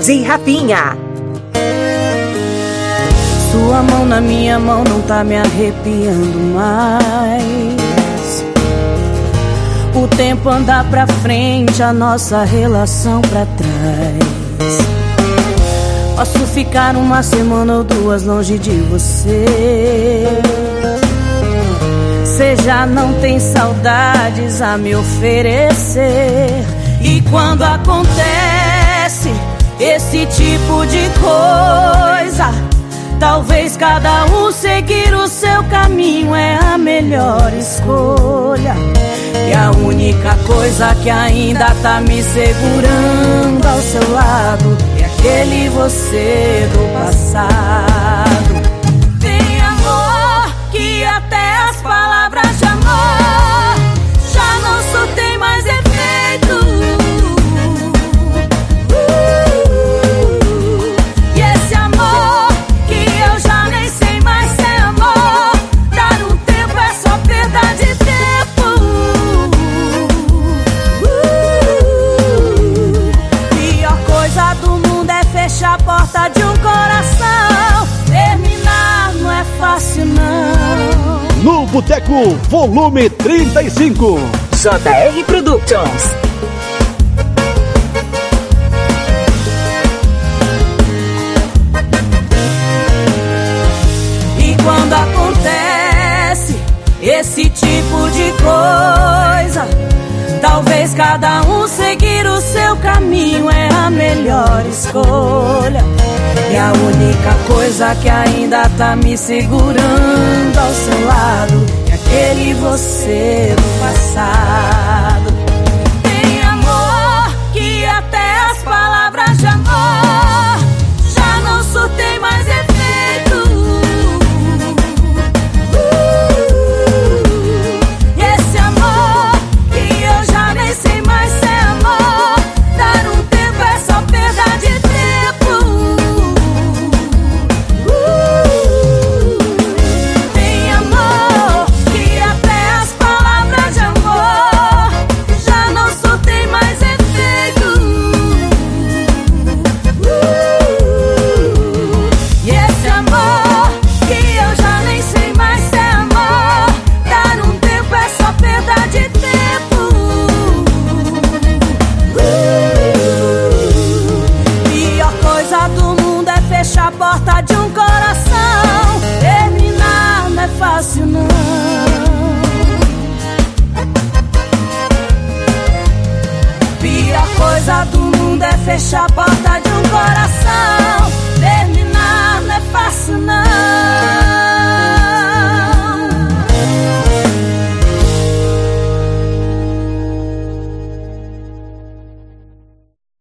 DJ Rafinha. Sua mão na minha mão não tá me arrepiando mais. O tempo anda pra frente, a nossa relação pra trás. Posso ficar uma semana ou duas longe de você. Cê já não tem saudades a me oferecer. E quando acontece esse tipo de coisa, talvez cada um seguir o seu caminho é a melhor escolha. E a única coisa que ainda tá me segurando ao seu lado é aquele você do passado. Tem amor que até as palavras de amor já não surtem mais efeito. E esse amor que eu já nem sei mais se é amor. Dar um tempo é só perda de tempo. Pior coisa do mundo é fechar a porta de um coração. Terminar não é fácil não. No Boteco, volume 35. JR Productions. E quando acontece esse tipo de coisa, talvez cada um seguir o seu caminho é a melhor escolha. E a única coisa que ainda tá me segurando ao seu lado é aquele você do passado. Tem amor que até as palavras de amor já não surtem mais efeito. E esse amor que eu já nem sei mais se é amor. Dar um tempo é só perda de tempo. Tem amor que até as palavras de amor já não surtem mais efeito. E esse amor que eu já nem sei mais se é amor. Dar um tempo é só perda de tempo. Pior coisa do mundo é fechar a porta de um coração. Terminar não é fácil não. Pior coisa do mundo é fechar a porta de um coração.